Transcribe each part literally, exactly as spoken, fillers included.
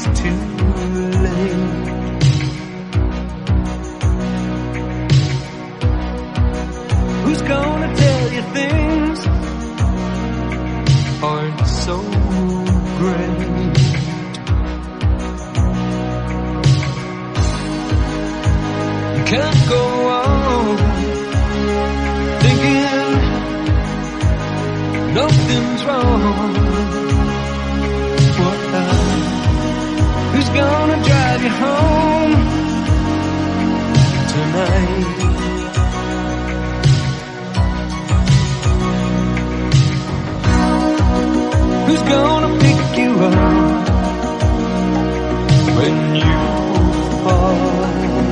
it's too late. Who's gonna tell you things aren't so great? You can't go on thinking nothing's wrong. Who's gonna drive you home tonight? Who's gonna pick you up when you fall?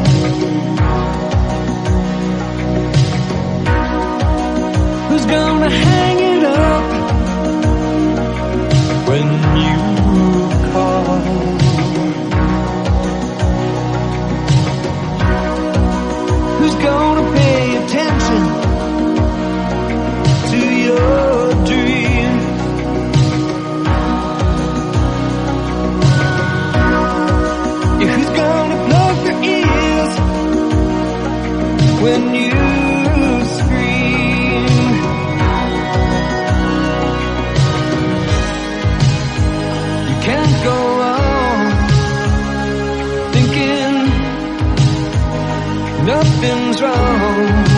Who's gonna hang it up when you call? Who's gonna pay attention to your dream? Yeah, who's gonna plug their ears when you scream? You can't go on thinking nothing's wrong.